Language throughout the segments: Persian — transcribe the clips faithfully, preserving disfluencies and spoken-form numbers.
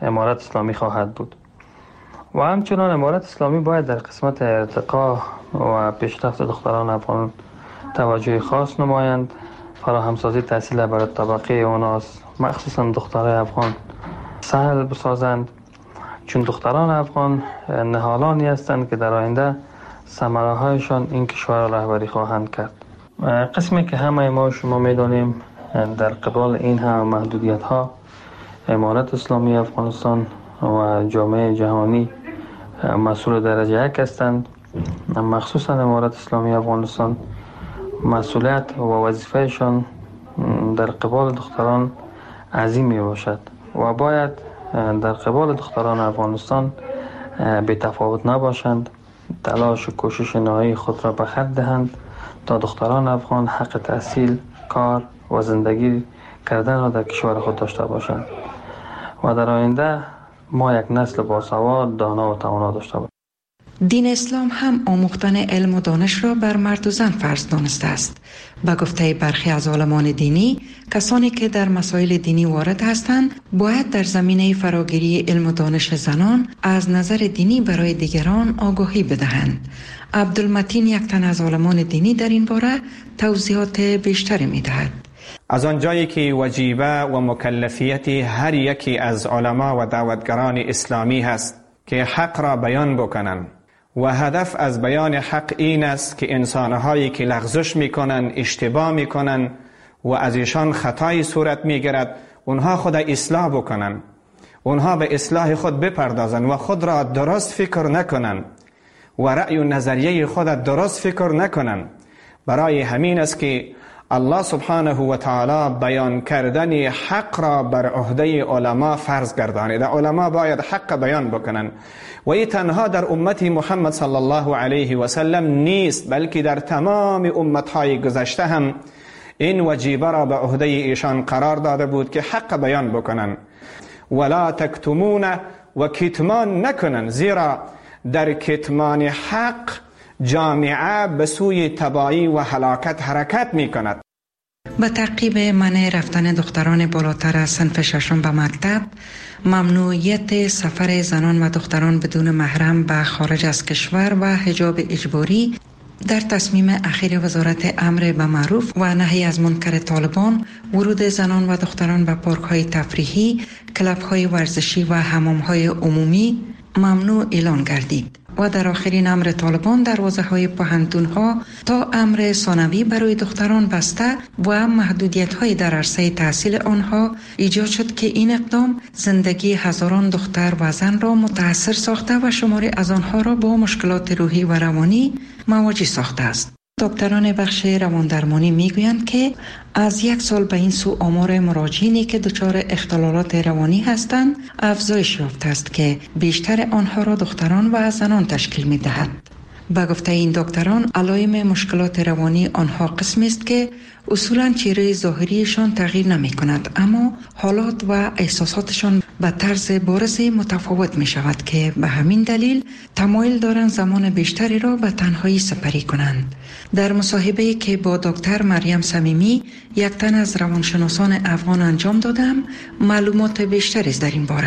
امارت اسلامی خواهد بود. و همچنان امارت اسلامی باید در قسمت ارتقا و پیشرفت دختران افغان توجه خاص نمایند. فراهمسازی تحصیل برای طبقه اوناست، مخصوصا دخترای افغان سهل بسازند، چون دختران افغان نهالانی هستند که در آینده ثمره هایشان این کشور را رهبری خواهند کرد. قسمی که همه ما شما میدانیم در قبال این هم محدودیت ها امارت اسلامی افغانستان و جامعه جهانی مسئول درجه یک هستند. مخصوصا امارت اسلامی افغانستان مسئولیت و وظیفهشان در قبال دختران عظیم می باشد و باید در قبال دختران افغانستان بی تفاوت نباشند، تلاش و کوشش نهایی خود را به خرج دهند تا دختران افغان حق تحصیل، کار و زندگی کردن را در کشور خود داشته باشند و در آینده ما یک نسل باسواد، دانا و توانا داشته باشیم. دین اسلام هم آموختن علم و دانش را بر مرد و زن فرض دانسته است. به گفته برخی از عالمان دینی، کسانی که در مسائل دینی وارد هستند باید در زمینه فراگیری علم و دانش زنان از نظر دینی برای دیگران آگاهی بدهند. عبدالمتین، یک تن از عالمان دینی، در این باره توضیحات بیشتری می‌دهد. از آنجایی که وجیبه و مکلفیت هر یکی از علما و دعوتگران اسلامی هست که حق را بیان بکنند و هدف از بیان حق این است که انسانهایی که لغزش میکنن، اشتباه میکنن و از ایشان خطایی صورت میگیرد، اونها خود اصلاح بکنن، اونها به اصلاح خود بپردازن و خود را درست فکر نکنن و رأی و نظریه خود درست فکر نکنن. برای همین است که الله سبحانه و تعالی بیان کردن حق را بر عهده علما فرض گردانیده. علما باید حق بیان بکنن و این تنها در امت محمد صلی الله علیه و سلم نیست، بلکه در تمام امتهای گذشته هم این وجیبه را به عهده ایشان قرار داده بود که حق بیان بکنن. ولا تکتمون و کتمان نکنن، زیرا در کتمان حق جامعه به سوی تباهی و هلاکت حرکت می کند. به تعقیب منع رفتن دختران بالاتر از صنف ششم به مکتب، ممنوعیت سفر زنان و دختران بدون محرم به خارج از کشور و حجاب اجباری در تصمیم اخیر وزارت امر به معروف و نهی از منکر طالبان، ورود زنان و دختران به پارک‌های تفریحی، کلب‌های ورزشی و حمام‌های عمومی ممنوع اعلان گردید و در آخرین امر طالبان دروازه‌های پوهنتون‌ها تا امر ثانوی برای دختران بسته و محدودیت‌های در عرصه تحصیل آنها ایجاد شد که این اقدام زندگی هزاران دختر و زن را متاثر ساخته و شماری از آنها را با مشکلات روحی و روانی مواجه ساخته است. دکتران بخش رواندرمانی میگویند که از یک سال به این سو آمار مراجعینی که دچار اختلالات روانی هستند افزایش یافته است که بیشتر آنها را دختران و زنان تشکیل می‌دهد. به گفته این دکتران، علائم مشکلات روانی آنها قسمی است که اصولاً چهره ظاهریشان تغییر نمی کند، اما حالات و احساساتشان به طرز بارز متفاوت می شود که به همین دلیل تمایل دارند زمان بیشتری را به تنهایی سپری کنند. در مصاحبه‌ای که با دکتر مریم صمیمی، یک تن از روانشناسان افغان انجام دادم، معلومات بیشتری است در این باره.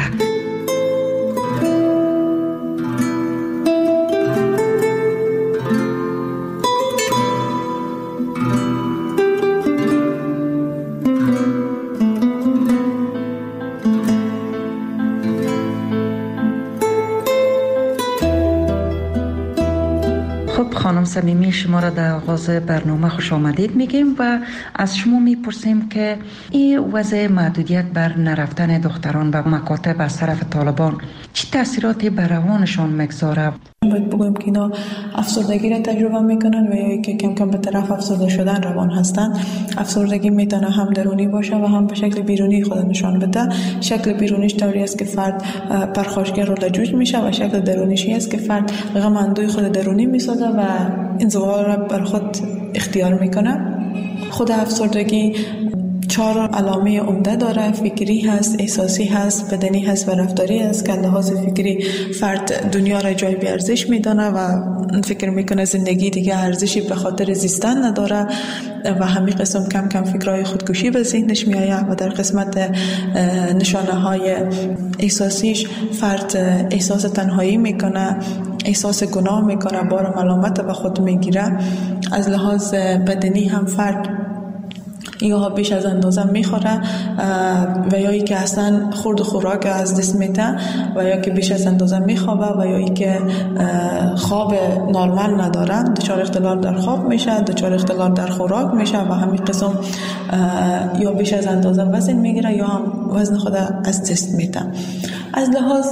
خانم صمیمی، شما را در آغاز برنامه خوش آمدید میگیم و از شما میپرسیم که این وضع محدودیت بر نرفتن دختران به مکاتب از طرف طالبان چه تاثیراتی بر روانشان میگذاره؟ باید بگویم که اینا افسردگی را تجربه میکنن و یا که کم کم به طرف افسرده شدن روان هستند. افسردگی میتونه هم درونی باشه و هم به شکل بیرونی خود نشان بده. شکل بیرونیش طوری است که فرد پرخاشگر رو لجوج میشه و شکل درونیش است که فرد غم اندوی خود درونی میسازه و انزوا را بر خود اختیار میکنه. خود افسردگی چهار علامه عمده داره: فکری هست، احساسی هست، بدنی هست و رفتاری هست. که لحاظ فکری فرد دنیا را جای بی ارزش میدانه و فکر میکنه زندگی دیگه ارزشی به خاطر زیستن نداره و همین قسم کم کم فکرهای خودکشی به ذهنش میآید. و در قسمت نشانه های احساسیش فرد احساس تنهایی میکنه، احساس گناه میکنه، بار ملامت به خود میگیره. از لحاظ بدنی هم فرد یا بیش از اندازه میخوره و یا ای که اصلا خورد خوراک از دست میده و یا که بیش از اندازه میخوابه و یا ای که خواب نرمال نداره، دچار اختلال در خواب میشه، دچار اختلال در خوراک میشه و همین قسم یا بیش از اندازه وزن میگیره یا هم وزن خود از دست میده. از لحاظ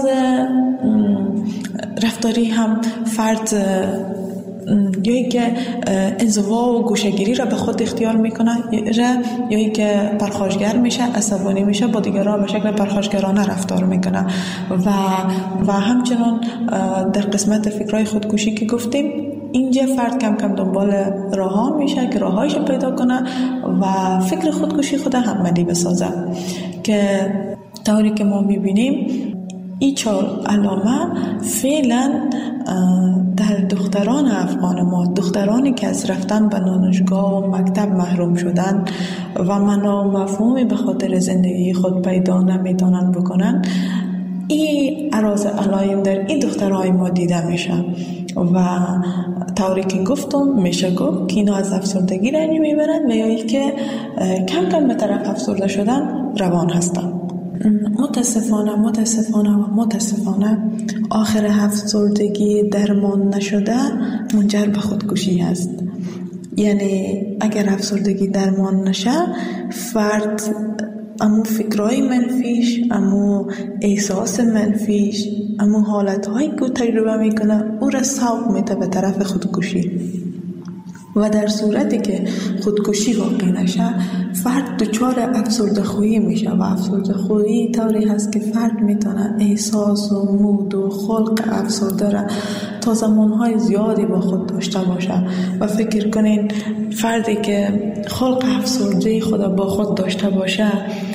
رفتاری هم فرد یا که انزوا و گوشه‌گیری را به خود اختیار میکنه یا که پرخاشگر میشه، عصبانی میشه، با دیگران به شکل پرخاشگرانه رفتار میکنه و و همچنان در قسمت فکرهای خودکشی که گفتیم، اینجا فرد کم کم دنبال راه ها میشه که راهایش پیدا کنه و فکر خودکشی خود عملی بسازه. که طوری که ما میبینیم این چهار علامه فعلا در دختران افغان ما، دخترانی که از رفتن به دانشگاه و مکتب محروم شدن و معنا و مفهومی به خاطر زندگی خود پیدا نمیتونن بکنن، این عراض علائم در این دخترهای ما دیده میشه و طوری که گفتم میشه گفت که اینا از افسردگی رنج میبرن و یا ای که کم کم به طرف افسرده شدن روان هستن. متاسفانه متاسفانه و متاسفانه آخر افسردگی درمان نشده منجر به خودکشی است. یعنی اگر افسردگی درمان نشه، فرد امو فکرهای منفیش، امو احساس منفیش، امو حالتهایی که تجربه میکنه او را سوق میده به طرف خودکشی و در صورتی که خودکشی واقع نشه، فرد دچار افسرده خویی میشه و افسرده خویی طوری هست که فرد میتونه احساس و مود و خلق افسرده را تا زمانهای زیادی با خود داشته باشه. و فکر کنین فردی که خلق افسرده خود با خود داشته باشه،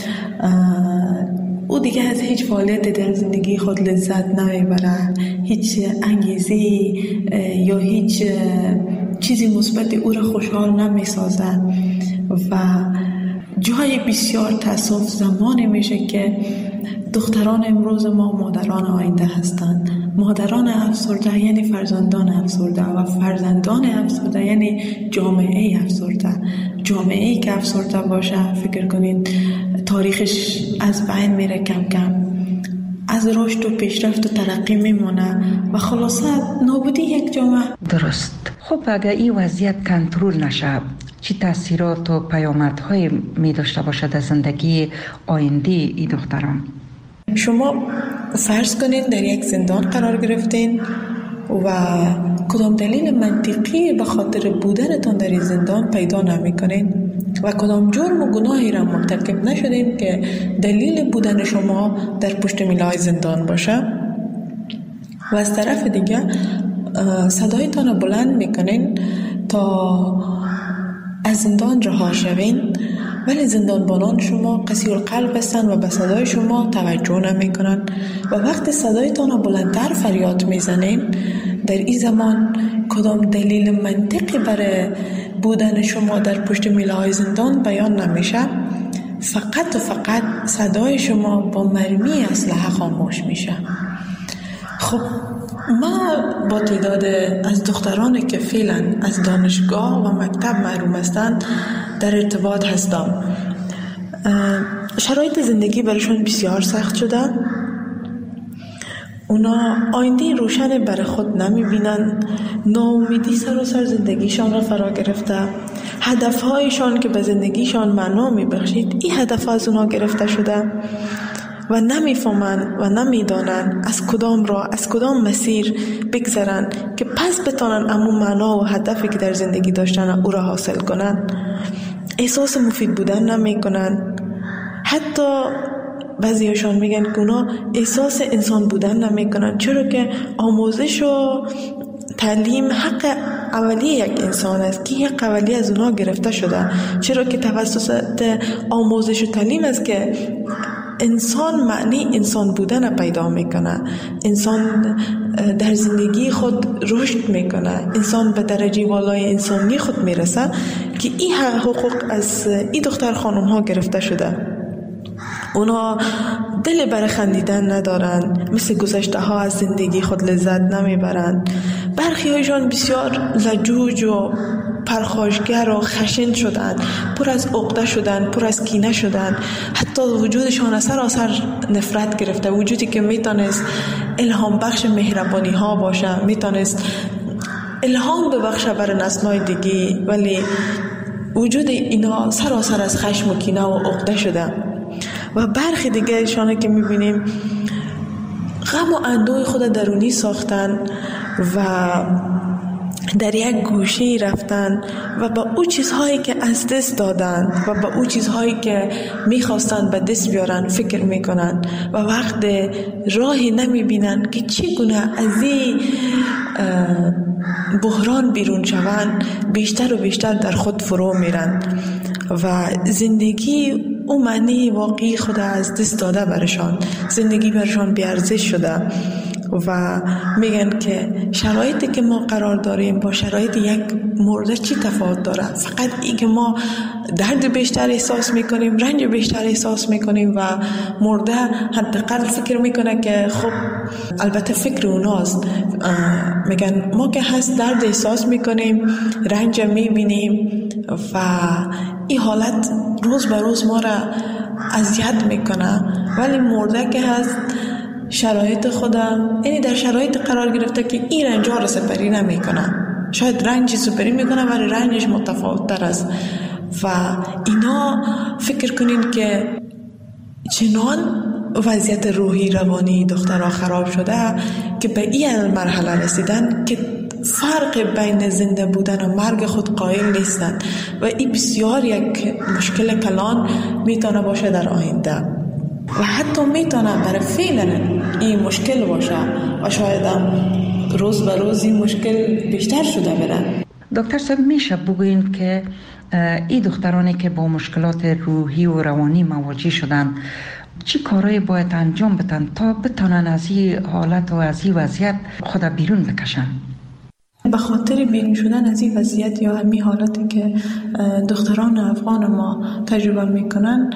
او دیگه از هیچ فعالیت در زندگی خود لذت نمیبره، هیچ انگیزی یا هیچ چیزی مثبت او را خوشحال نمیسازه و جای بسیار تأسف زمانی میشه که دختران امروز ما مادران آینده هستند. مادران افسرده یعنی فرزندان افسرده و فرزندان افسرده یعنی جامعه افسرده. جامعه ای که افسرده باشه، فکر کنین تاریخش از بین میره، کم کم از رشد و پیشرفت و ترقی میمونه و خلاصه نابودی یک جامعه. درست. خب اگر این وضعیت کنترل نشه، چه تاثیرات و پیامدهای می داشته باشد در زندگی آینده این دختران؟ شما فرض کنین در یک زندان قرار گرفتین و کدام دلیل منطقی به خاطر بودنتان در این زندان پیدا نمی کنین و کدام جرم و گناهی را مرتکب نشدین که دلیل بودن شما در پشت میلای زندان باشه و از طرف دیگه صدایتان را بلند میکنین تا از زندان رها شوین، ولی زندانبانان شما قسی القلب هستند و به صدای شما توجه نمی کنن و وقتی صدایتان را بلندتر فریاد میزنین، در این زمان کدام دلیل منطقی برای بودن شما در پشت میله‌های زندان بیان نمیشه، فقط و فقط صدای شما با مرمی اسلحه خاموش میشه. خب ما با تعداد از دخترانی که فعلا از دانشگاه و مکتب محروم هستند در ارتباط هستم. شرایط زندگی برایشون بسیار سخت شده. اونا آینده روشن برای خود نمی بینن، ناامیدی سر و سر زندگیشان را فرا گرفته، هدفهایشان که به زندگیشان معنا می بخشید این هدف از اونا گرفته شده و نمیفهمن و نمیدانن از کدام راه، از کدام مسیر بگذرن که پس بتانن امون معنا و هدفی که در زندگی داشتن او را حاصل کنن. احساس مفید بودن نمی کنن. حتی بعضیشان میگن که اونا احساس انسان بودن نمی کنن، چرا که آموزش و تعلیم حق اولی یک انسان است که حق اولی از اونها گرفته شده، چرا که توسط آموزش و تعلیم است که انسان معنی انسان بودن پیدا میکنه، انسان در زندگی خود رشد میکنه، انسان به درجه والای انسانی خود میرسه که این حقوق از این دختر خانم ها گرفته شده. اونا دل برای خندیدن ندارن، مثل گذشته ها از زندگی خود لذت نمیبرن. برخی هایشان بسیار لجوج و پرخاشگر و خشن شدن، پر از عقده شدن، پر از کینه شدن، حتی وجودشان سراسر نفرت گرفته. وجودی که میتونست الهام بخش مهربانی ها باشه، میتونست الهام ببخشه برای نسل‌های دیگه، ولی وجود اینا سراسر از خشم و کینه و عقده شده. و برخی دیگه ایشانه که میبینیم غم و اندوه خود درونی ساختن و در یک گوشه رفتن و با او چیزهایی که از دست دادن و با او چیزهایی که میخواستن به دست بیارن فکر میکنن و وقت راهی نمیبینن که چگونه از این بحران بیرون شوند، بیشتر و بیشتر در خود فرو میرن و زندگی او معنی واقعی خود از دست داده برشان، زندگی برشان بیارزش شده و میگن که شرایطی که ما قرار داریم با شرایط یک مرده چی تفاوت داره؟ فقط این که ما درد بیشتر احساس میکنیم، رنج بیشتر احساس میکنیم و مرده حداقل فکر میکنه که خب البته فکر اوناست، میگن ما که هست درد احساس میکنیم، رنج میبینیم و این حالت روز به روز ما را اذیت میکنه، ولی مرده که هست شرایط خودم، یعنی در شرایط قرار گرفته که این رنج ها را سپری نمی کنه. شاید رنجی سپری می کنه ولی رنجش متفاوت تر است و اینا فکر کنین که چنان وضعیت روحی روانی دخترها خراب شده که به این مرحله رسیدن که فرق بین زنده بودن و مرگ خود قائل نیستن و این بسیار یک مشکل کلان میتونه باشه در آینده و حتی میتونه برای فعلا این مشکل باشه و شاید هم روز به روز این مشکل بیشتر شده بره. دکتر صاحب میشه بگوین که این دخترانی که با مشکلات روحی و روانی مواجه شدن چی کارایی باید انجام بدن تا بتونن از این حالت و از این وضعیت خود بیرون بکشن؟ به خاطر بیرون شدن از این وضعیت یا همین حالتی که دختران افغان ما تجربه میکنن،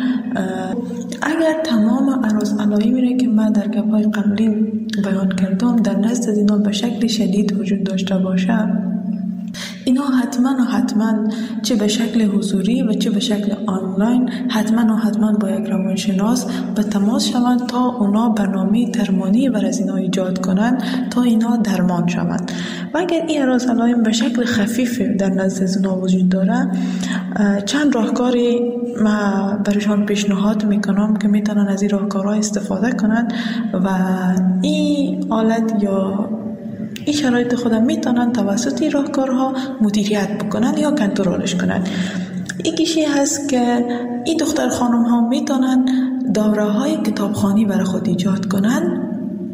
اگر تمام عرض علائمی را که من در گپ‌های قبلی بیان کردم در نزد اینا به شکل شدید وجود داشته باشه، اینا حتما و حتما چه به شکل حضوری و چه به شکل آنلاین حتما و حتما با یک روانشناس به تماس شوند تا اونا برنامه درمانی بر از اینا ایجاد کنند تا اینا درمان شوند. و اگر این اعراض علائم به شکل خفیف در نزد اونا وجود داره، چند راهکاری ما برشان پیشنهاد میکنم که میتونن از این راهکارها استفاده کنند و این حالت یا این شرایط خودم میتونن توسط این راهکارها مدیریت بکنن یا کنترلش کنن. یکیشی هست که این دختر خانم ها میتونن دوره های کتابخوانی برای خود ایجاد کنن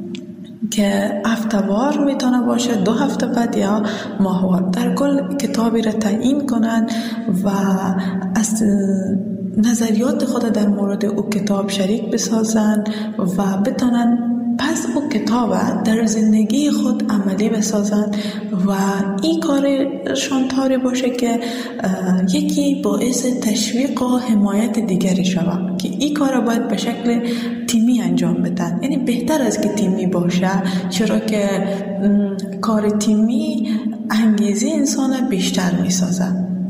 که هفته‌وار میتونه باشه، دو هفته بعد یا ماهوار، در کل کتابی را تعیین کنن و از نظریات خود در مورد او کتاب شریک بسازن و بتونن پس او کتاب در زندگی خود عملی بسازن و این کارشان طوری باشه که یکی باعث تشویق و حمایت دیگری شود که این کار باید به شکل تیمی انجام بدن. یعنی بهتر از که تیمی باشه، چرا که کار تیمی انگیزه انسان بیشتر میسازه.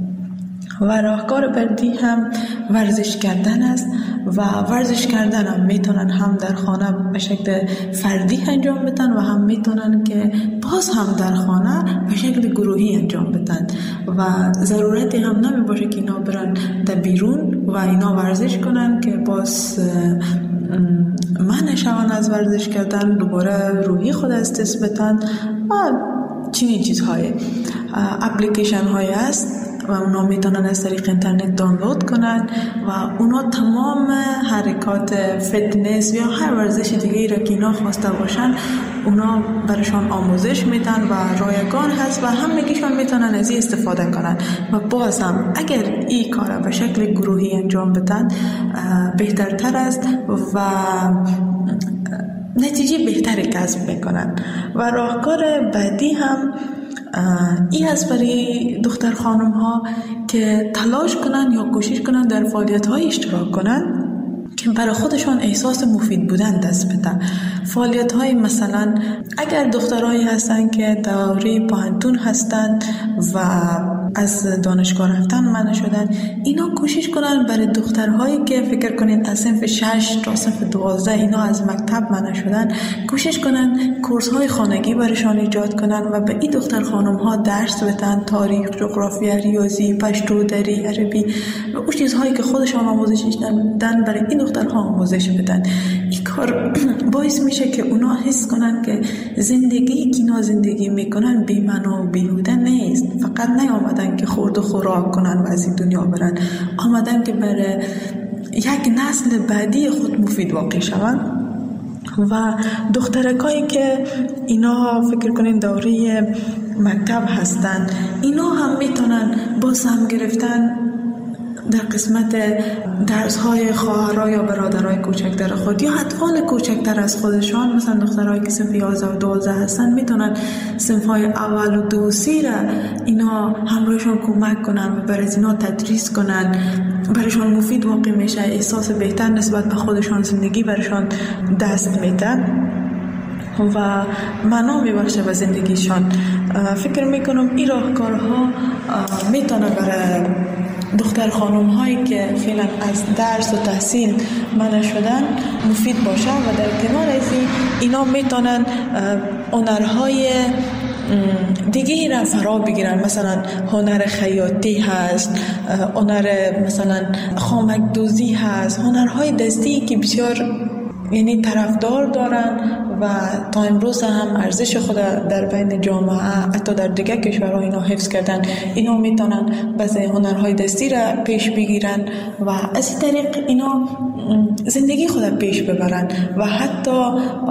و راهکار بعدی هم ورزش کردن است و ورزش کردن هم میتونن هم در خانه به شکل فردی انجام بدن و هم میتونن که باز هم در خانه به شکل گروهی انجام بدن و ضرورتی هم نمی باشه که اینا برن در بیرون و اینا ورزش کنن که باز من شوان از ورزش کردن، دوباره روحی خود از دست بدن و چنین چیزهای اپلیکیشن های است و اونا میتونن از طریق اینترنت دانلود کنن و اونا تمام حرکات فتنس یا هر ورزش دیگه را که اینا خواسته باشن اونا برشان آموزش میدن و رایگان هست و همگیشان میتونن از این استفاده کنن و باز هم اگر این کار به شکل گروهی انجام بدن بهترتر است و نتیجه بهتری کسب میکنن. و راهکار بعدی هم این هست برای دختر خانم ها که تلاش کنن یا کوشش کنن در فعالیت های اشتراک کنن که برای خودشان احساس مفید بودن دست بدن. فعالیت های مثلا اگر دخترایی هستن که دوره پانتون هستن و از دانشگاه رفتن منع شدن، اینا کوشش کنن برای دخترهایی که فکر کنین از صنف شش تا صنف دوازده اینا از مکتب منع شدن، کوشش کنن کورس های خانگی برایشان ایجاد کنن و به این دختر خانم ها درس بدن، تاریخ، جغرافیا، ریاضی، پشتو، دری، عربی و اون چیزهایی که خودشان آموزش دادن برای این دخترها آموزش بدن. این کار باعث میشه که اونا حس کنن که زندگی که اینا زندگی میکنن بی معنا و بیهوده نیست. فقط نیامدن که خورد و خوراک کنن و از این دنیا برن، آمدن که برای یک نسل بعدی خود مفید واقع شون. و دخترکایی که اینا فکر کنین دوره مکتب هستن، اینا هم میتونن با سهم گرفتن در قسمت درس‌های خواهرای یا برادرای کوچکتر خود یا اطفال کوچکتر از خودشان، مثلا دخترایی که صنف یازده و دوازده هستن میتونن صنف‌های اول و دو و سه را اینا همراهشون کمک کنن و برای اینا تدریس کنن، برایشان مفید واقع میشه، احساس بهتر نسبت به خودشان زندگی برایشان دست میدن و معنا میبخشه به زندگیشان. فکر میکنم این راهکارها میتونه برای دختر خانم هایی که فعلا از درس و تحصیل منع شدن مفید باشه و در کنار از اینا میتونن هنرهای دیگه را فرا بگیرن. مثلا هنر خیاطی هست، هنر مثلا خامک دوزی هست، هنرهای دستی که بسیار یعنی طرفدار دارن و تا امروز هم ارزش خود در بین جامعه حتی در دیگه کشورها اینا حفظ کردن. اینا میتونن بعضی هنرهای دستی را پیش بگیرن و از این طریق اینا زندگی خود پیش ببرن. و حتی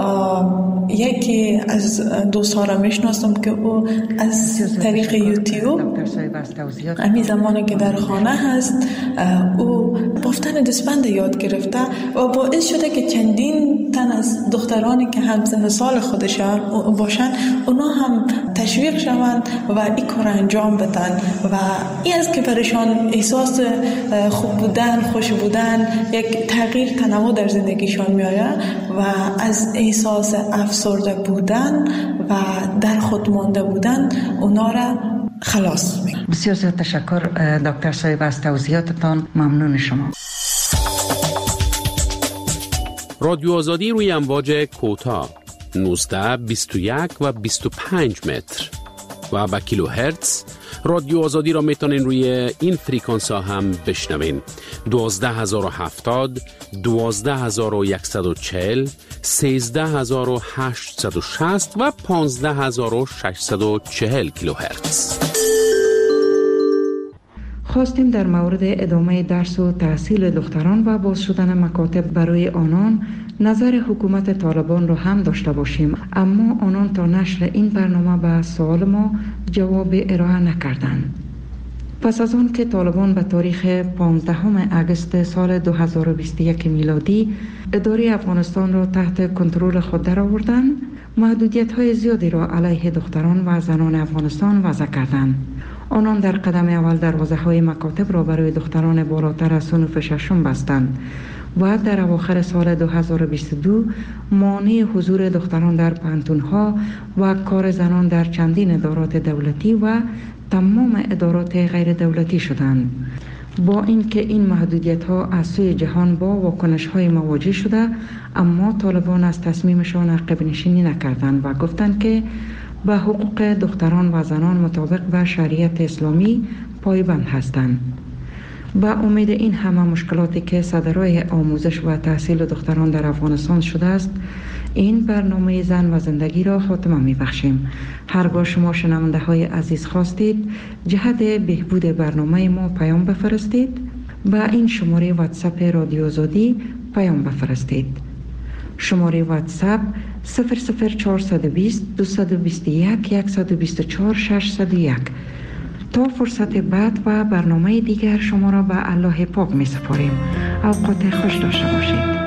یکی از دوست‌ها را میشناسم که او از طریق یوتیوب همین زمانی که در خانه هست او بافتن دستبند یاد گرفته و باعث شده که چندین تن از دخترانی که هم سن سال خودشان باشن اونا هم تشویق شوند و این کار انجام بدن و این است که برشان احساس خوب بودن، خوش بودن، یک تغییر تنوع در زندگیشان میآید و از احساس افسرده بودن و در خود مانده بودن اونا را خلاص میکنه. بسیار زیاد تشکر دکتر صاحب از توضیحاتتان. ممنون شما. رادیو آزادی روی امواج کوتاه نوزده، بیست و یک و بیست و پنج متر و با کیلو هرتز. رادیو آزادی را میتونین روی این فریکانس ها هم بشنوین: دوازده هزار و هفتاد، دوازده هزار و صد و چهل، سیزده هزار و هشتصد و شصت و پانزده هزار و ششصد و چهل کیلو هرتز. خواستیم در مورد ادامه درس و تحصیل دختران و باز شدن مکاتب برای آنان نظر حکومت طالبان را هم داشته باشیم، اما آنان تا نشر این برنامه به سوال ما جواب ارائه نکردند. پس از آن که طالبان به تاریخ پانزدهم اگست سال دو هزار و بیست و یک میلادی اداره افغانستان را تحت کنترل خود درآوردند، محدودیت‌های زیادی را علیه دختران و زنان افغانستان وضع کردند. آنان در قدم اول دروازه‌های مکاتب را برای دختران بالاتر از صنف ششم بستند و در اواخر سال دو هزار و بیست و دو مانع حضور دختران در پانتون‌ها و کار زنان در چندین ادارات دولتی و تمام ادارات غیر دولتی شدند. با اینکه این محدودیت‌ها از سوی جهان با واکنش‌های مواجه شده، اما طالبان از تصمیمشان عقب نشینی نکردند و گفتند که به حقوق دختران و زنان مطابق به شریعت اسلامی پایبند هستند. با امید این همه مشکلاتی که صدرای آموزش و تحصیل دختران در افغانستان شده است، این برنامه زن و زندگی را خاتمه می بخشیم. هرگاه شما شنونده های عزیز خواستید جهت بهبود برنامه ما پیام بفرستید، با این شماره واتساپ رادیو آزادی پیام بفرستید. شماره واتساپ صفر صفر چهارصد و بیست دویست و بیست و یک صد و بیست و چهار ششصد و یک. تا فرصت بعد و برنامه دیگر شما را به الله پاک می سپاریم. اوقات خوش داشته باشید.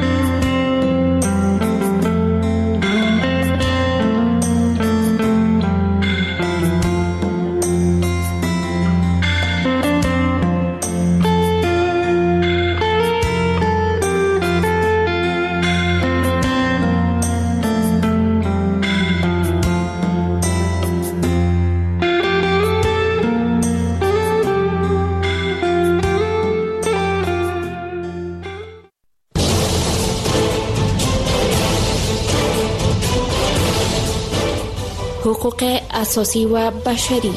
حقوق اساسی و بشری.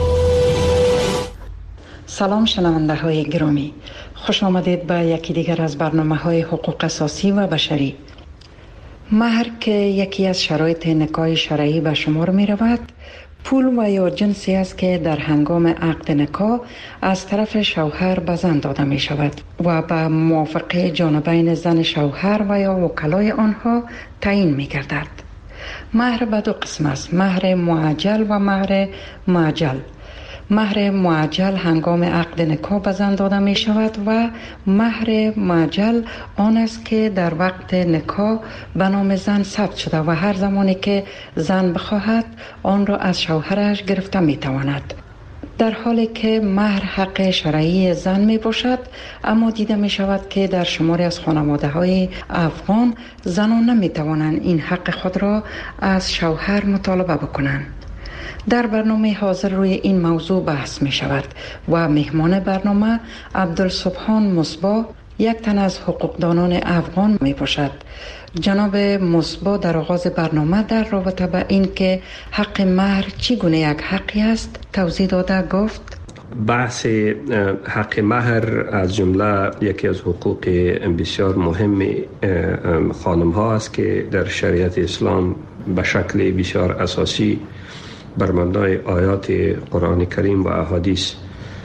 سلام شنونده های گرامی، خوش آمدید به یکی دیگر از برنامه های حقوق اساسی و بشری. مهر که یکی از شرایط نکاح شرعی به شمار می رود، پول و یا جنسی است که در هنگام عقد نکاح از طرف شوهر به زن داده می شود و به موافقه جانبین زن شوهر و یا وکلای آنها تعیین می گردد. مهر به دو قسم است: مهر معجل و مهر معجل. مهر معجل هنگام عقد نکاح به زن داده می شود و مهر معجل آن است که در وقت نکاح به نام زن ثبت شده و هر زمانی که زن بخواهد آن را از شوهرش گرفته می تواند. در حالی که مهر حق شرعی زن می باشد، اما دیده می شود که در شماری از خانواده های افغان زنان نمی توانند این حق خود را از شوهر مطالبه بکنند. در برنامه حاضر روی این موضوع بحث می شود و مهمان برنامه عبدالسبحان مصباح، یک تن از حقوقدانان افغان می باشد. جناب مصباح در آغاز برنامه در رابطه با این که حق مهر چگونه یک حقی است توضیح داده گفت: بحث حق مهر از جمله یکی از حقوق بسیار مهم خانم ها است که در شریعت اسلام به شکل بسیار اساسی بر مبنای آیات قرآن کریم و احادیث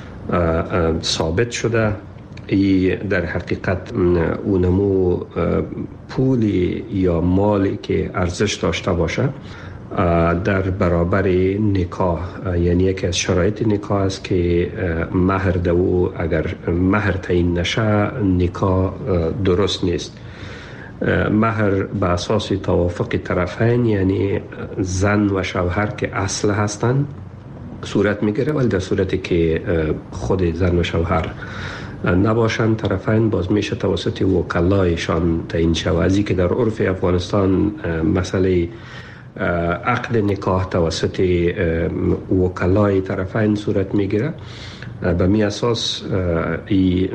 ثابت شده. ای در حقیقت اونمو پولی یا مالی که ارزش داشته باشه در برابر نکاح، یعنی یکی از شرایط نکاح است که مهر دو اگر مهر تعیین نشه نکاح درست نیست. مهر به اساس توافق طرفین، یعنی زن و شوهر که اصل هستند، صورت میگیره، ولی در صورتی که خود زن و شوهر نباشند طرفین باز میشه توسط وکلایشان تعیین شود. ازی که در عرف افغانستان مسئله عقد نکاح توسط وکلای طرفین صورت میگیره. به می اساس این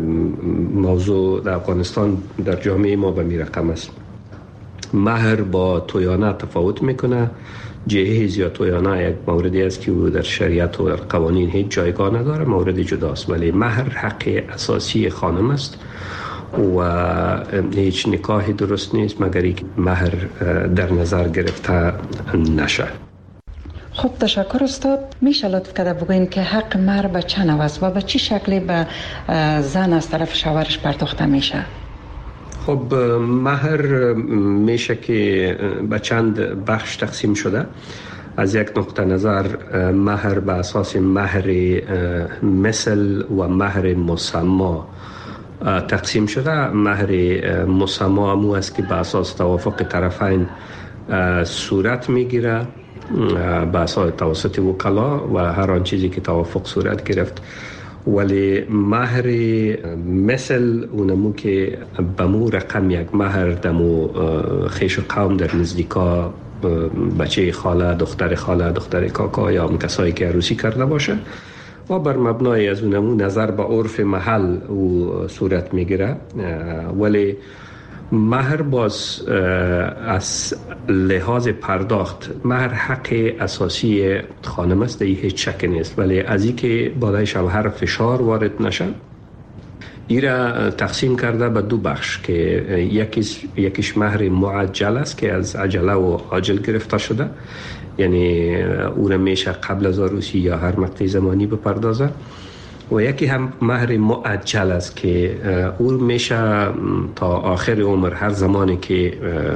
موضوع در افغانستان در جامعه ما به می رقم است. مهر با تویانه تفاوت میکنه. جهیز یا تویانه یک موردی است که در شریعت و در قوانین هیچ جایگاه نداره، مورد جداست، ولی مهر حق اساسی خانم است و هیچ نکاحی درست نیست مگر اینکه مهر در نظر گرفته نشه. خب تشکر استاد. میشه لطف کرده بگوین که حق مهر به چه نوع است و به چه شکلی به زن از طرف شوهرش پرداخته میشه؟ خب مهر میشه که به چند بخش تقسیم شده. از یک نقطه نظر مهر به اساس مهر مثل و مهر مسما تقسیم شده. مهر مسما امو است که به اساس توافق طرفین صورت میگیره به اساس توسط وکلا و هر آن چیزی که توافق صورت گرفت. ولی مهر مثل اونمو که بمو رقم یک مهر دمو خیش قوم در نزدیکا بچه خاله، دختر خاله، دختر کاکا یا هم کسایی که عروسی کرده باشه و بر مبنای از اونمو نظر به عرف محل او صورت میگیره. ولی مهر باز از لحاظ پرداخت مهر حق اساسی خانم است، این هیچ شک نیست، ولی از این که بالای شوهر فشار وارد نشه ای را تقسیم کرده به دو بخش که یکیش یکیش مهر معجل است که از عجله و عاجل گرفته شده، یعنی او را میشه قبل از عروسی یا هر مقطع زمانی بپردازه، و یکی هم مهر معجل است که او میشه تا آخر عمر هر زمانی که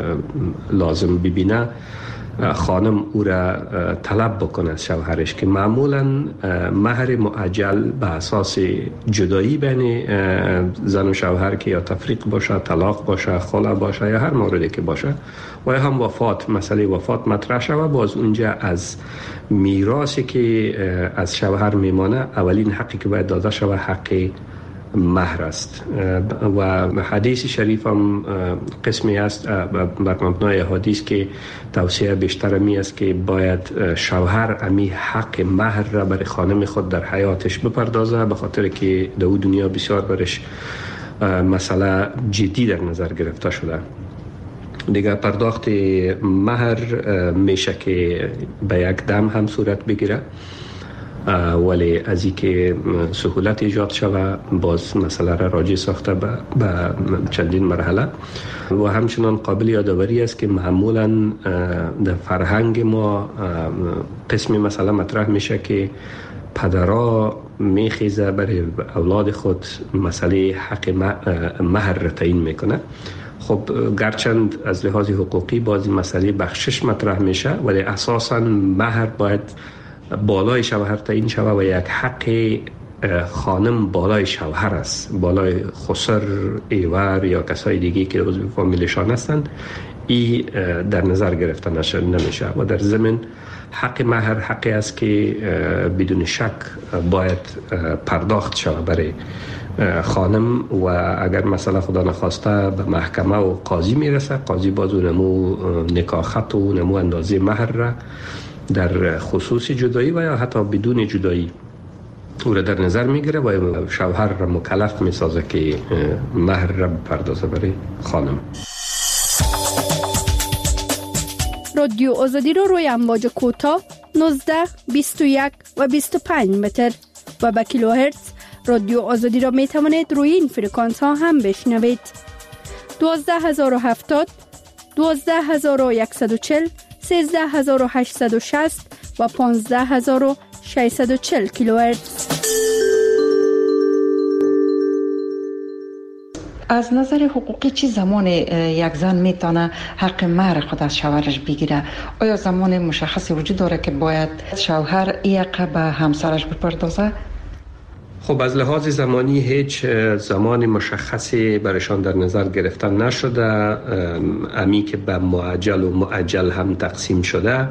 لازم ببینه خانم او را طلب بکنه از شوهرش، که معمولا مهر معجل به اساس جدایی بین زن و شوهر که یا تفریق باشه، طلاق باشه، خلع باشه یا هر موردی که باشه و یا هم وفات، مسئله وفات مطرح شود، باز اونجا از میراثی که از شوهر میمانه اولین حقی که باید داده شود حق مهر است. و حدیث شریف هم قسمی است بر مبنای حدیث که توصیه بیشتر می است که باید شوهر امی حق مهر را برای خانم خود در حیاتش بپردازه، به خاطر که در دنیا بسیار برش مسئله جدی در نظر گرفته شده. دیگه پرداخت مهر میشه که به یک دم هم صورت بگیره، ولی از این که سهولت ایجاد شود باز مسئله را راجع ساخته به چندین مرحله. و همچنان قابل یادآوری است که معمولا در فرهنگ ما قسمی مسئله مطرح میشه که پدرها میخیزه برای اولاد خود مسئله حق مهر را تعیین میکنه. خب گرچند از لحاظ حقوقی بازی مسئله بخشش مطرح میشه، ولی اساساً مهر باید بالای شوهر تعیین شود و یک حق خانم بالای شوهر است، بالای خسر، ایور یا کسای دیگه که عضو فامیلشان هستند، ای در نظر گرفته نشه نمیشه. و در ضمن حق مهر حقی است که بدون شک باید پرداخت شود برای خانم، و اگر مثلا خدا نخواسته به محکمه و قاضی میرسه، قاضی باز نمو نکاح خط و نمو اندازه مهر را در خصوص جدایی و یا حتی بدون جدایی او را در نظر میگیره و شوهر را مکلف میسازه که مهر را بپردازه برای خانم. رادیو آزادی رو روی امواج کوتاه نوزده، بیست و یک و بیست و پنج متر و با کیلوهرتز رادیو آزادی را می توانید روی این فرکانس ها هم بشنوید. دوازده هزار و هفتاد، دوازده هزار و صد و چهل، سیزده هزار و هشتصد و شصت و پانزده هزار و ششصد و چهل کیلوهرتز. از نظر حقوقی چی زمان یک زن میتونه حق مهر خود از شوهرش بگیره؟ آیا زمان مشخصی وجود داره که باید شوهر این حق به همسرش بپردازه؟ خب از لحاظ زمانی هیچ زمان مشخصی برشان در نظر گرفتن نشده، امی که به معجل و معجل هم تقسیم شده،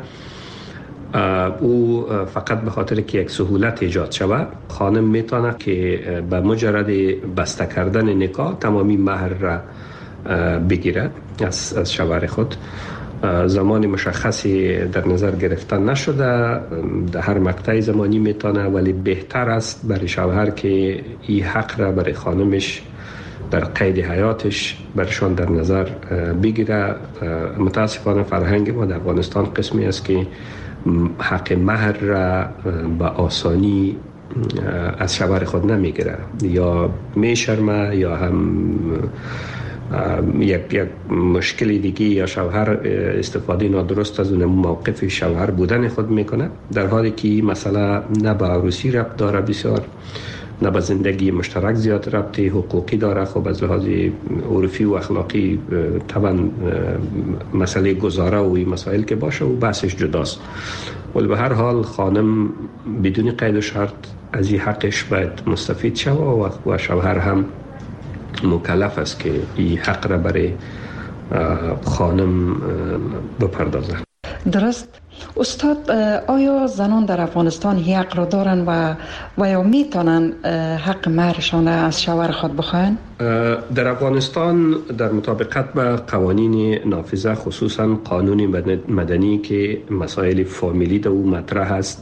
او فقط به خاطر که یک سهولت ایجاد شود خانم میتونه که به مجرد بسته کردن نکاح تمامی مهر را بگیرد از از شوهر خود. زمان مشخصی در نظر گرفتن نشده، در هر مقطع زمانی میتونه، ولی بهتر است برای شوهر که این حق را برای خانمش در قید حیاتش برشان در نظر بگیره. متاسفانه فرهنگ ما در افغانستان قسمی است که حق مهر را به آسانی از شوهر خود نمیگیره، یا میشرمه یا هم یک یک مشکلی دیگه، یا شوهر استفاده نادرست از اون موقف شوهر بودن خود میکنه، در حالی که مسئله نه به عروسی ربط داره بسیار، نه به زندگی مشترک زیاد ربط حقوقی داره. خب از لحاظ عرفی و اخلاقی طبعا مسئله گذاره و این مسائل که باشه و بحثش جداست، ولی به هر حال خانم بدون قید و شرط از این حقش باید مستفید شود و شوهر هم مکلف است که این حق را برای خانم بپردازه. درست. استاد، آیا زنان در افغانستان حق را دارن و و یا میتونن حق مهرشان از شوهر خود بخواین؟ در افغانستان در مطابقت با قوانین نافذه، خصوصا قانون مدنی که مسائل فامیلی در او مطرح است،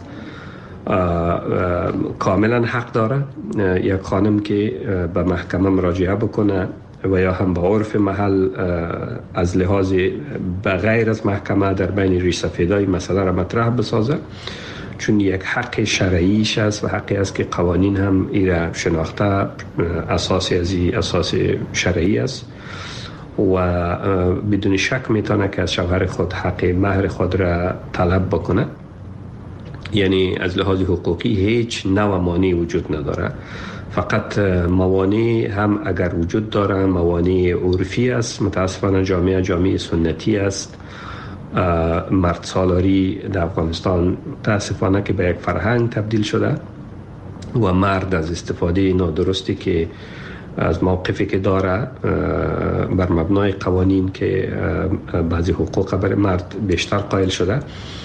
کاملا حق داره یک خانم که به محکمه مراجعه بکنه و یا هم به عرف محل از لحاظ به غیر از محکمه در بین ریش سفیدای مسئله را مطرح بسازه، چون یک حق شرعیش است و حقی است که قوانین هم ایره شناخته اساسی از این اساس شرعی است و بدون شک میتونه که از شوهر خود حق مهر خود را طلب بکنه. یعنی از لحاظ حقوقی هیچ نوع مانعی وجود نداره، فقط موانع هم اگر وجود داره موانع عرفی است. متاسفانه جامعه جامعه سنتی است. مرد سالاری در افغانستان متاسفانه که به یک فرهنگ تبدیل شده و مرد از استفاده نادرستی که از موقفی که داره بر مبنای قوانین که بعضی حقوق برای مرد بیشتر قائل شده،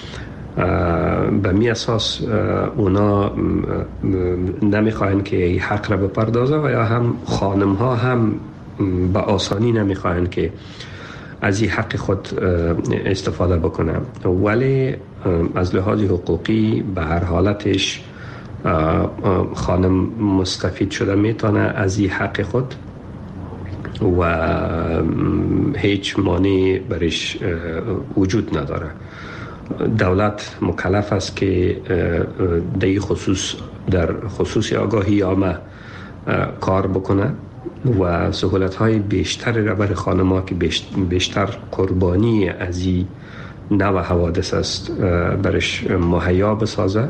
به می اساس اونا نمیخواهند که این حق را بپردازه و یا هم خانم ها هم به آسانی نمیخواهند که از این حق خود استفاده بکنه. ولی از لحاظ حقوقی به هر حالتش خانم مستفید شده میتونه از این حق خود و هیچ مانعی برش وجود نداره. دولت مکلف است که در خصوص در خصوص آگاهی عامه کار بکنه و سهولت های بیشتری را برای خانم ها که بیشتر قربانی از این نوع حوادث است برش مهیا بسازه،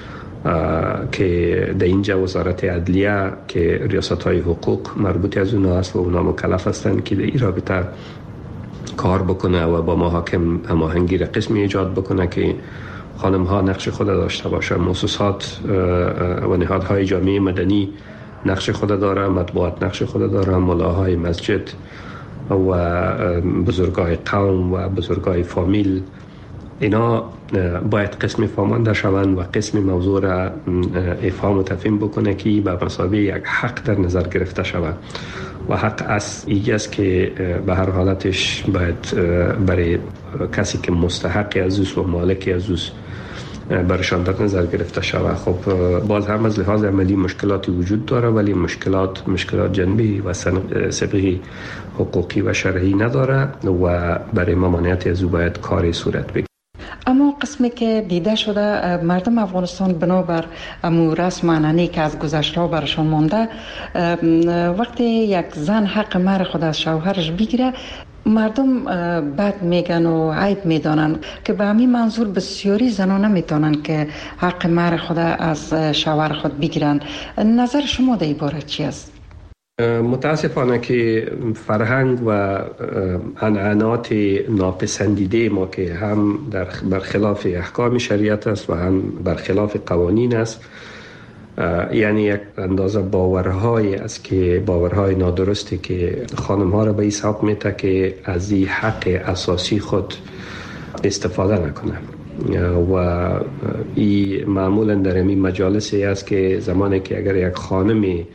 که در اینجا وزارت عدلیه که ریاست های حقوق مربوط از اونا است و اونا مکلف هستند که در این رابطه کار بکنه و با محاکم هماهنگی را قسمی ایجاد بکنه که خانم ها نقش خود داشته باشه. مؤسسات و نهادهای جامعه مدنی نقش خود داره، مطبوعات نقش خود داره، ملاهای مسجد و بزرگای قوم و بزرگای فامیل، اینا باید قسم فهمانده شوند و قسم موضوع را افهام و تفهیم بکنه که به مثابه یک حق در نظر گرفته شود و حق از ایگه است که به هر حالتش باید برای کسی که مستحق از اوست و مالک از اوست برشان در نظر گرفته شود. خب باز هم از لحاظ عملی مشکلاتی وجود داره، ولی مشکلات مشکلات جنبی و سابقه حقوقی و شرعی نداره و برای ممانعت از او باید کاری صورت بگیرد. اما قسمی که دیده شده مردم افغانستان بنابر امو رسم عنعنه‌ای که از گذشته برشان مانده، وقتی یک زن حق مهر خود از شوهرش بگیره مردم بد میگن و عیب میدانن که به همین منظور بسیاری زنان نمیتونن که حق مهر خود از شوهر خود بگیرن. نظر شما در این باره چی است؟ متاسفانه که فرهنگ و عنعنات ناپسندیده ما که هم در برخلاف احکام شریعت است و هم برخلاف قوانین است، یعنی یک اندازه باورهای است که باورهای نادرستی که خانم ها را به این سبب میته که از این حق اساسی خود استفاده نکنه و این معمولا در این مجالسی است که زمانی که اگر یک خانمی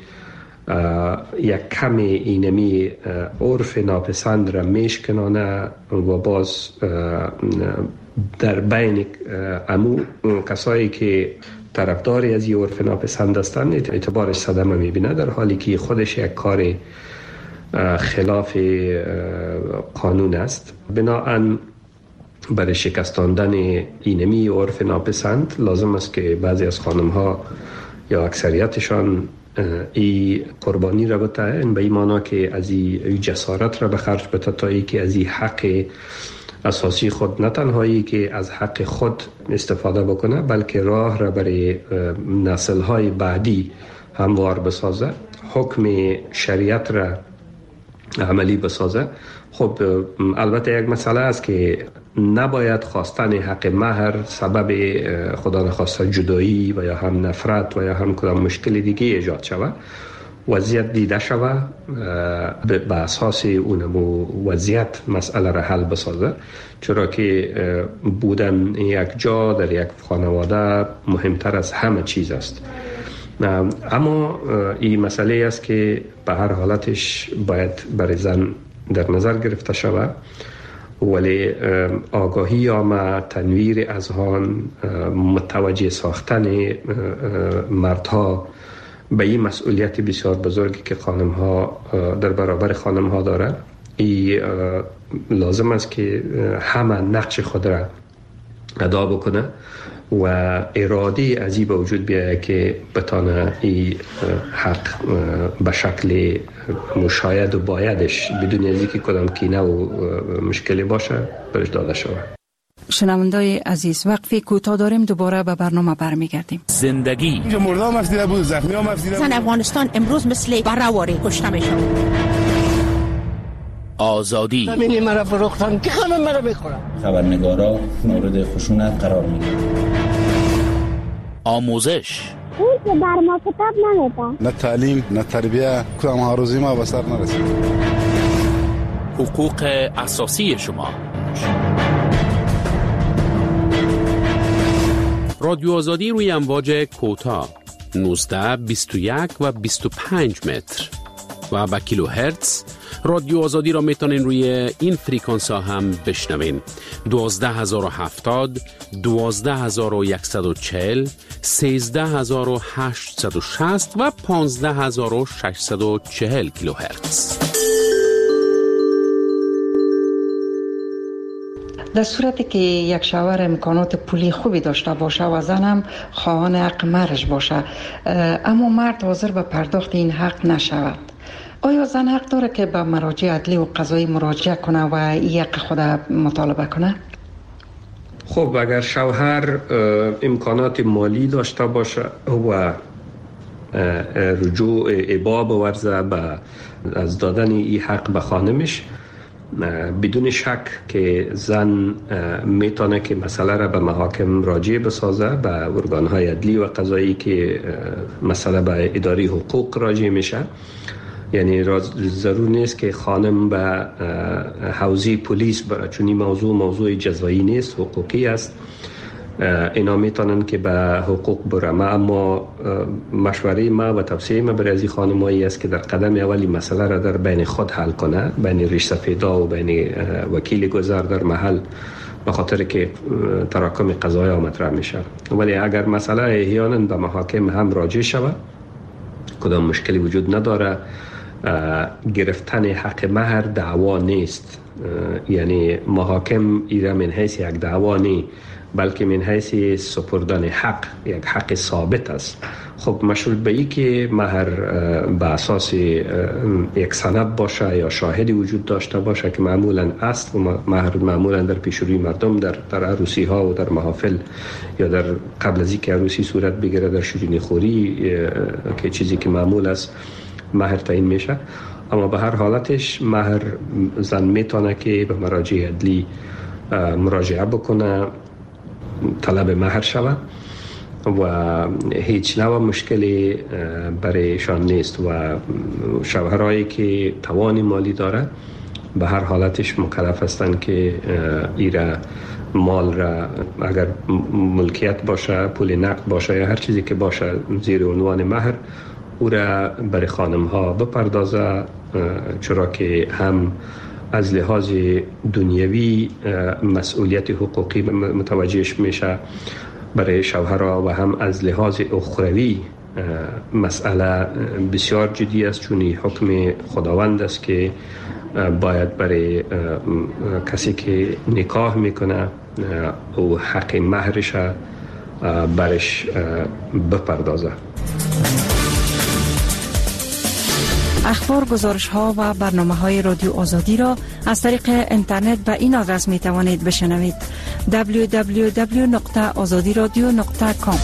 یک کمی اینمی عرف ناپسند را میشکنانه و باز در بین امو کسایی که طرفداری از این عرف ناپسند هستند اعتبارش صدمه میبینه، در حالی که خودش یک کار خلاف قانون است. بنابراین برای شکستاندن اینمی عرف ناپسند لازم است که بعضی از خانم ها یا اکثریتشان ای قربانی را بته، این به این معنی که از این جسارت را به خرج بته تا ای که از این حق اساسی خود نه تنهایی که از حق خود استفاده بکنه، بلکه راه را برای نسل‌های بعدی هموار بسازه، حکم شریعت را عملی بسازه. خب البته یک مسئله است که نباید خواستن حق مهر سبب خدا نخواسته جدایی و یا هم نفرت و یا هم کدام مشکل دیگه ایجاد شود. وضعیت دیده شود به اساس اون وضعیت مسئله را حل بسازه، چرا که بودن یک جا در یک خانواده مهمتر از همه چیز است. اما این مسئله است که به هر حالتش باید برای زن در نظر گرفته شود، ولی آگاهی عامه، تنویر اذهان، متوجه ساختن مردها به این مسئولیت بسیار بزرگی که خانم ها در برابر خانم ها دارن، ای لازم است که همه نقش خود را ادا بکنه و اراده از این به وجود بیاید که بتانه این حق به شکل مشاید و بایدش بدون از اینکه کدام کینه و مشکلی باشه برش داده شود. شنوندای عزیز، وقفی کوتاه داریم، دوباره به برنامه برمیگردیم. زندگی اینجا مردم افزیده بود، زخمی هم افزیده بود. زن افغانستان امروز مثل برآوری کشته میشه. آزادی زمینی مرا فروختن که همه مرا میخورن. خبرنگارا مورد خشونت قرار میگیرن. آموزش اون که بر ما کتاب نمیده. نه تعلیم نه تربیه، کدام ها روزی ما به سر نرسید. حقوق اساسی شما. رادیو آزادی روی امواج کوتاه نوزده بیست و یک و بیست و پنج متر و با کیلو هرتز. رادیو آزادی را میتونین روی این فریکانس ها هم بشنوین: دوازده هزار و هفتاد، دوازده هزار و صد و چهل، سیزده هزار و هشتصد و شصت و پانزده هزار و ششصد و چهل کیلو هرتز. در صورتی که یک شوهر امکانات پولی خوبی داشته باشه و زنم خواهان حق مرج باشه، اما مرد حاضر به پرداخت این حق نشود، آیا زن حق داره که به مراجع عدلی و قضایی مراجعه کنه و این حق خود مطالبه کنه؟ خب اگر شوهر امکانات مالی داشته باشه و رجوع ابا بورزه به از دادن این حق به خانمش، بدون شک که زن میتونه که مسئله را به محاکم راجع بسازه، به ارگانهای عدلی و قضایی که مسئله به اداره حقوق راجع میشه. یعنی ضرور نیست که خانم به حوزه پلیس بره، چون این موضوع موضوع جزایی نیست، حقوقی است. اینا میتونن که به حقوق برم، اما مشوره ما و توصیه ما برای از این خانمایی است که در قدم اولی مسئله را در بین خود حل کنه، بین ریش سفیدا و بین وکیل گذر در محل، به خاطر که تراکم قضایی مطرح میشه. ولی اگر مسئله احیانا به محاکم هم راجع شود، کدام مشکلی وجود نداره. گرفتن حق مهر دعوا نیست، یعنی محاکم ایره من حیث یک دعوا نیست، بلکه من حیث سپردن حق، یک حق ثابت است. خب مشروط به ای که مهر به اساس یک سند باشه یا شاهدی وجود داشته باشه که معمولا است، و مهر معمولا در پیشروی مردم در در عروسی ها و در محافل یا در قبل از اینکه عروسی صورت بگیره در شیرینی خوری که چیزی که معمول است مهر تعیین میشه. اما به هر حالتش مهر زن میتونه که به مراجع عدلی مراجعه بکنه، طلب مهر شود و هیچ نوع مشکلی برایشان نیست و شوهرایی که توان مالی داره به هر حالتش مکلف هستند که ایره مال را، اگر ملکیت باشه، پول نقد باشه یا هر چیزی که باشه زیر عنوان مهر، او را برای خانم ها بپردازه، چرا که هم از لحاظ دنیوی مسئولیت حقوقی متوجهش میشه برای شوهرها و هم از لحاظ اخروی مسئله بسیار جدی است، چون حکم خداوند است که باید برای کسی که نکاح میکنه او حق مهرش برش بپردازه. اخبار، گزارش ها و برنامه های رادیو آزادی را از طریق اینترنت به این آدرس می توانید بشنوید: دبلیو دبلیو دبلیو دات آزادی رادیو دات کام.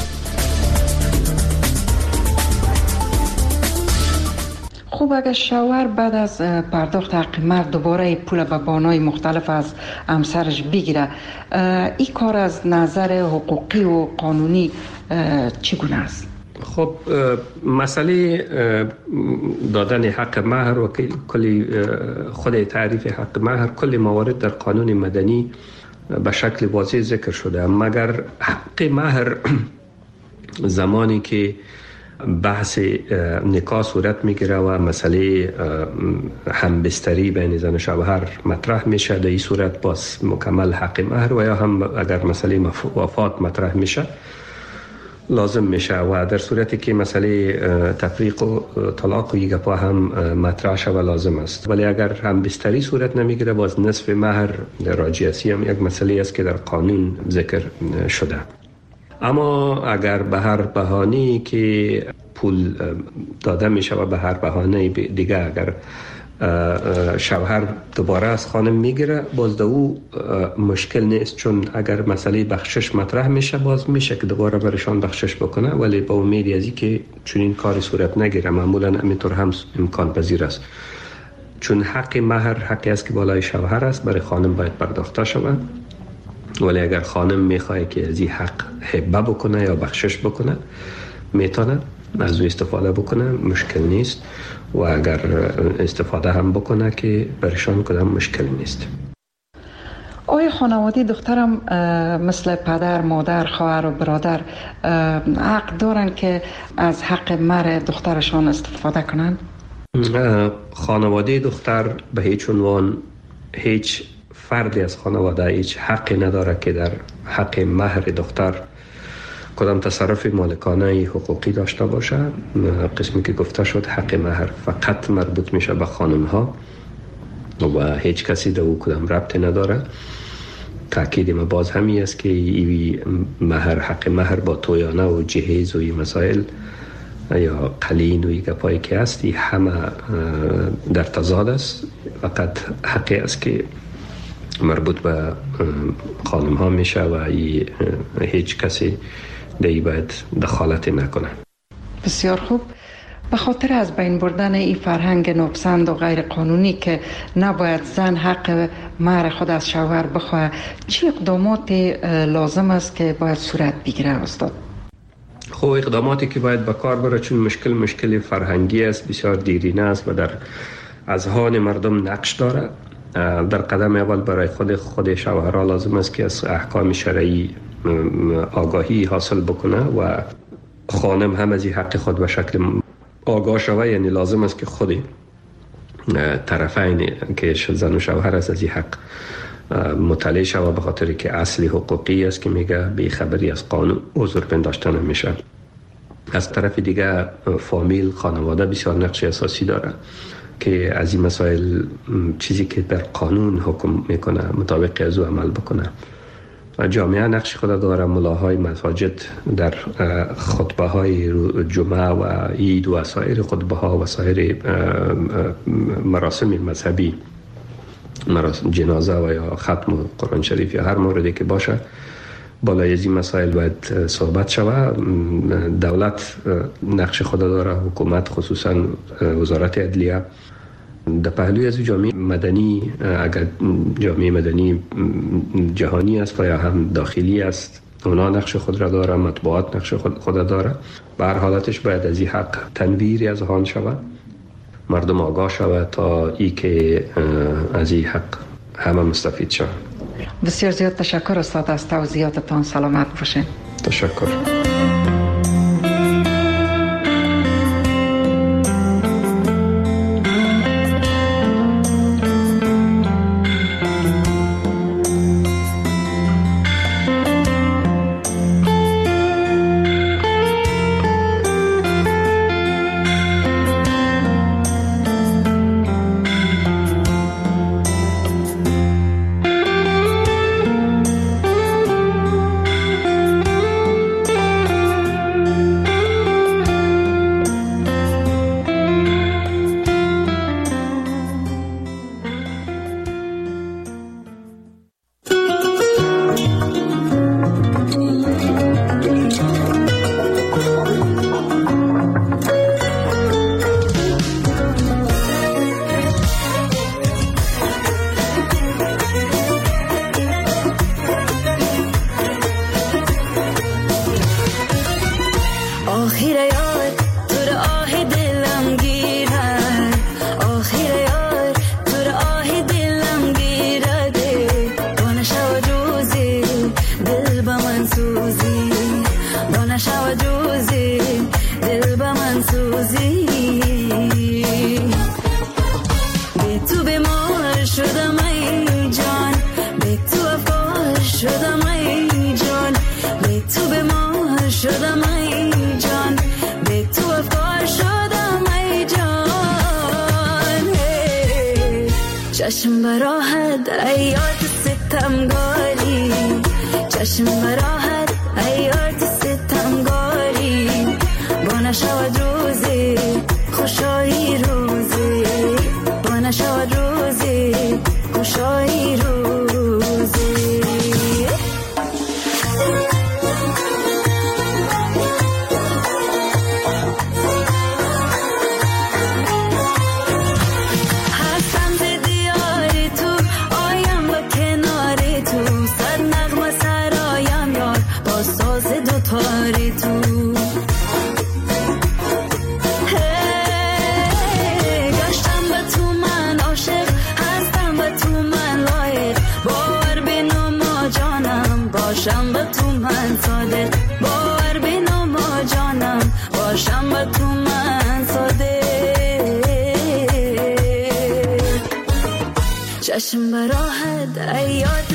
خوب، اگر شوهر بعد از پرداخت حق مهر دوباره پول به بانای مختلف از همسرش بگیره، این کار از نظر حقوقی و قانونی چگونه است؟ خب مسئله دادن حق مهر و کلی خود تعریف حق مهر، کل موارد در قانون مدنی به شکل واضح ذکر شده، مگر حق مهر زمانی که بحث نکاح صورت میگیره و مسئله همبستری بین زن و شوهر مطرح میشه، در این صورت باز مکمل حق مهر، و یا هم اگر مسئله وفات مطرح میشه لازم میشه و در صورتی که مسئله تفریق و طلاق و یگپا هم مطرح شود لازم است. ولی اگر هم بستری صورت نمیگیره باز نصف مهر راجعیتی هم یک مسئله است که در قانون ذکر شده. اما اگر به هر بهانه‌ای که پول داده میشه و به هر بهانه دیگه اگر شوهر دوباره از خانم میگیره باز دو او مشکل نیست، چون اگر مسئله بخشش مطرح میشه باز میشه که دوباره برشان بخشش بکنه، ولی با امید از این که چون این کاری صورت نگیره معمولا همینطور هم امکان پذیر است، چون حق مهر حقی است که بالای شوهر است برای خانم باید پرداخته شود. ولی اگر خانم میخواد که از این حق هبه بکنه یا بخشش بکنه میتونه از او استفاده بکنه، مشکل نیست، و اگر استفاده هم بکنه که برشان کدام مشکل نیست. آیا خانواده دخترم مثل پدر، مادر، خواهر و برادر حق دارن که از حق مهر دخترشان استفاده کنند؟ خانواده دختر به هیچ عنوان هیچ فردی از خانواده هیچ حقی نداره که در حق مهر دختر کدام تصرف مالکانه حقوقی داشته باشه. قسمی که گفته شد حق مهر فقط مربوط میشه به خانم ها و هیچ کسی در او کدام ربطی نداره. تأکید ما باز همی است که ای مهر حق مهر با تویانه و جهیز و این مسائل یا قلین و این گپایی که هستی همه در تضاد است. فقط حقی است که مربوط به خانم ها میشه و ای هیچ کسی دیگه باید دخالت نکنه. بسیار خوب. به خاطر از بین بردن این فرهنگ ناپسند و غیر قانونی که نباید زن حق مهر خود از شوهر بخواه، چه اقدامات لازم است که باید صورت بگیره استاد؟ خب اقداماتی که باید به کار بره، چون مشکل مشکل فرهنگی است، بسیار دیرینه است و در اذهان مردم نقش داره. در قدم اول برای خود خود شوهرها لازم است که از احکام شرعی آگاهی حاصل بکنه و خانم هم از این حق خود به شکل آگاه شوه. یعنی لازم است که خود طرفین که زن و شوهر است از این حق مطلع شوه، به خاطر که اصلی حقوقی است که میگه بی خبری از قانون عذر پنداشته نمیشه. از طرف دیگه فامیل، خانواده بسیار نقش اساسی داره که از این مسائل چیزی که در قانون حکم میکنه مطابق از او عمل بکنه. جامعه نقش خود داره. ملاهای مساجد در خطبه های جمعه و عید و سایر خطبه ها و سایر مراسم مذهبی، مراسم جنازه و یا ختم قرآن شریف یا هر موردی که باشه، بالای از این مسائل باید صحبت شود. دولت نقش خود داره، حکومت خصوصا وزارت عدلیه. در پهلوی از جامعه مدنی، اگر جامعه مدنی جهانی است و یا هم داخلی است، اونا نقش خود را داره، مطبوعات نقش خود, خود داره. به هر حالتش باید از این حق تنویری از آن شود، مردم آگاه شود تا ای که از این حق همه مستفید شود. بسیار زیاد تشکر استاد از توضیحاتتان. سلامت باشین. تشکر. شدم ای جان، به تو به ماه شدم ای چشم براهد ایاد ستمگاری، چشم براهد ایاد ستمگاری، با نشود روزی خوشایی روزی، با نشود روزی خوشایی روزی. تاری تو گشتم به تو من عاشق، هستم به تو من لایق، باور بینو ما جانم باشم به تو من صادق، باور بینو ما جانم باشم به تو من صادق. چشم براهد ایاد